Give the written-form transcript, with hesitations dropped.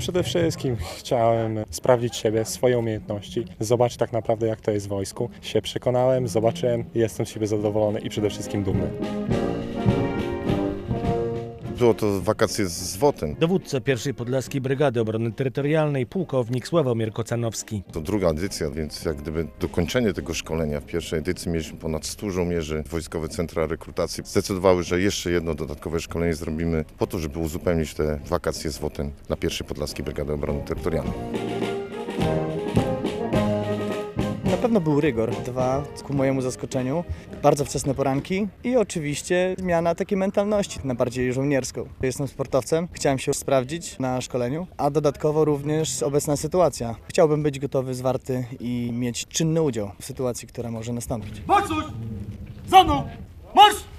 Przede wszystkim chciałem sprawdzić siebie, swoje umiejętności, zobaczyć tak naprawdę jak to jest w wojsku. Się przekonałem, zobaczyłem, jestem z siebie zadowolony i przede wszystkim dumny. Było to wakacje z WOT-em. Dowódca 1. Podlaskiej Brygady Obrony Terytorialnej, pułkownik Sławomir Kocanowski. To druga edycja, więc jak gdyby dokończenie tego szkolenia. W pierwszej edycji mieliśmy ponad 100 żołnierzy. Wojskowe centra rekrutacji zdecydowały, że jeszcze jedno dodatkowe szkolenie zrobimy po to, żeby uzupełnić te wakacje z WOT-em dla 1. Podlaskiej Brygady Obrony Terytorialnej. Na pewno był rygor. 2, ku mojemu zaskoczeniu, bardzo wczesne poranki i oczywiście zmiana takiej mentalności na bardziej żołnierską. Jestem sportowcem, chciałem się sprawdzić na szkoleniu, a dodatkowo również obecna sytuacja. Chciałbym być gotowy, zwarty i mieć czynny udział w sytuacji, która może nastąpić. Marsz! Za mną! Marsz!